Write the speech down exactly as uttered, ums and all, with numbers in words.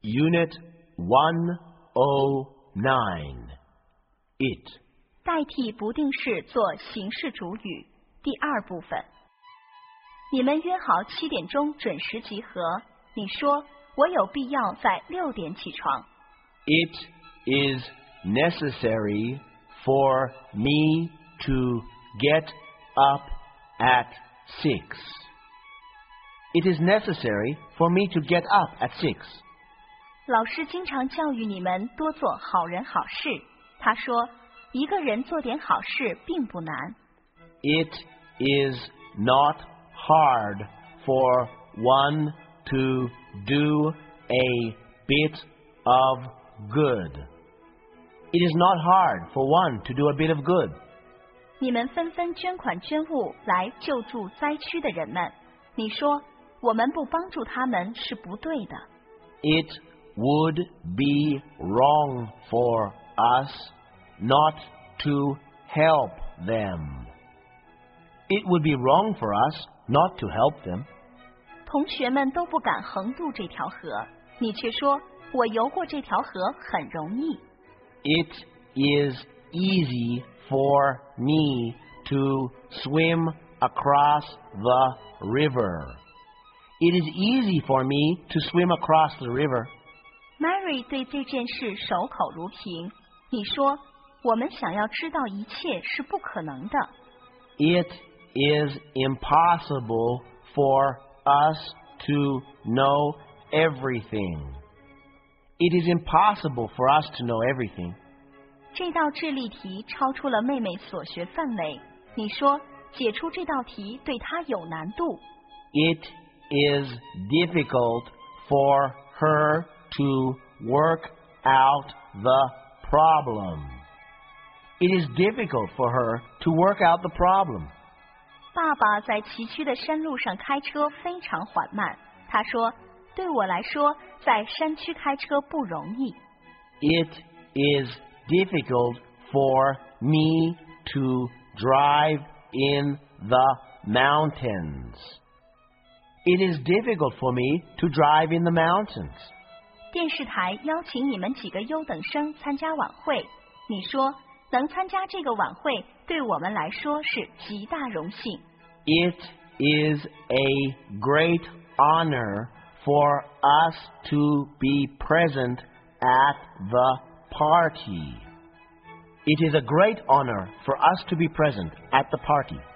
Unit one oh nine. It. 代替不定式做形式主语。第二部分。你们约好七点钟准时集合。你说我有必要在六点起床。 It is necessary for me to get up at six. It is necessary for me to get up at six. 老师经常教育你们多做好人好事。他说，一个人做点好事并不难。 It is not hard for one to do a bit of good. It is not hard for one to do a bit of good. 你们纷纷捐款捐物来救助灾区的人们。你说，我们不帮助他们是不对的。 It would be wrong for us not to help them. It would be wrong for us not to help them. 同学们都不敢横渡这条河，你却说我游过这条河很容易。 It is easy for me to swim across the river. It is easy for me to swim across the river. Mary 对这件事守口如瓶。你说，我们想要知道一切是不可能的。 It is impossible for us to know everything. It is impossible for us to know everything. 这道智力题超出了妹妹所学范围。你说，解出这道题对她有难度。 It is difficult for her to work out the problem. It is difficult for her to work out the problem. 爸爸在崎岖的山路上开车非常缓慢。他说，对我来说，在山区开车不容易。 It is difficult for me to drive in the mountains. It is difficult for me to drive in the mountains. 电视台邀请你们几个优等生参加晚会。你说，能参加这个晚会对我们来说是极大荣幸。 It is a great honor for us to be present at the party. It is a great honor for us to be present at the party.